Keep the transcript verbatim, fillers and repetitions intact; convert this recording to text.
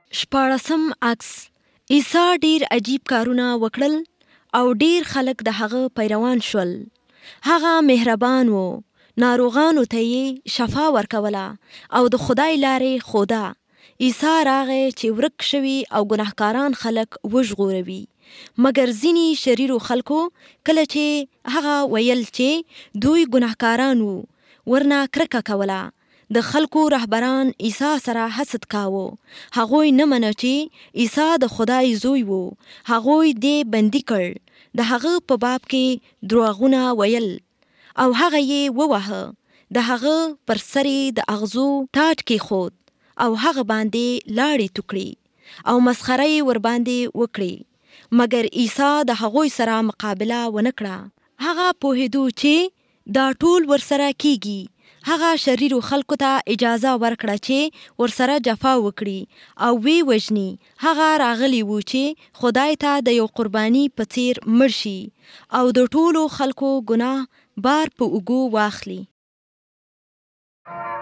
شپاړسم عکس. عیسی ډیر عجیب کارونه وکړل او ډیر خلک د هغه پیروان شول. هغه مهربان و، ناروغانو ته یې شفا ورکوله او د خدای لارې ښوده. عیسی راغی چې ورک شوي او ګناهکاران خلک وژغوروي. مګر ځینې شریرو خلکو کله چې هغه ویل چې دوی ګناهکاران وو، ورنه کرکه کوله. د خلکو رهبران عیسی سره حسد کاوه. هغوی نه منه چې عیسی د خدای زوی وو. هغوی دې بندي کړ. د هغه په باب کې دروغونه ویل او هغه یې وواهه. د هغه پر سر یې د اغزو ټاټ کېښود او هغه باندې لاړې توکړې او مسخره یې ورباندې وکړې. مګر عیسی د هغوی سره مقابله ونه کړه. هغه پوهېدو چې دا ټول ورسره کیږي. هغه شریرو خلکو ته اجازه ورکړه چې ورسره جفا وکړي او وی وژني. هغه راغلی و چې خدای ته د یو قرباني په څیر مړ شي او د ټولو خلکو ګناه بار په اوږو واخلي.